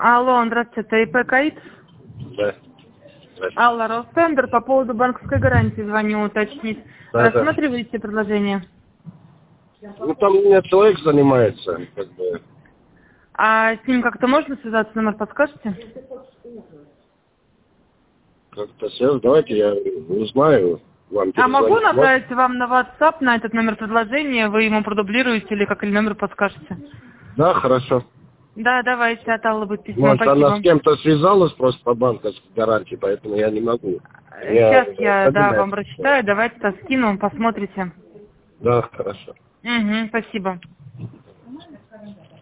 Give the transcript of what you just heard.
Алло, здравствуйте, это ИП КАИД? Да. Алла, Ростендер, по поводу банковской гарантии звоню уточнить. Да, Рассматриваете предложение? Ну, там у меня человек занимается, как бы. А с ним как-то можно связаться, номер подскажете? Как-то связь. Давайте я узнаю, вам А могу перезвонить. направить вам на WhatsApp, на этот номер предложения, вы ему продублируете или как, или номер подскажете? Да, хорошо. Да, давайте, от Аллы будет письмо, Может, она спасибо. с кем-то связалась просто по банковской гарантии, поэтому я не могу. Сейчас я, да, вам понимаю. прочитаю, давайте-то скину, посмотрите. Да, хорошо. Угу, спасибо.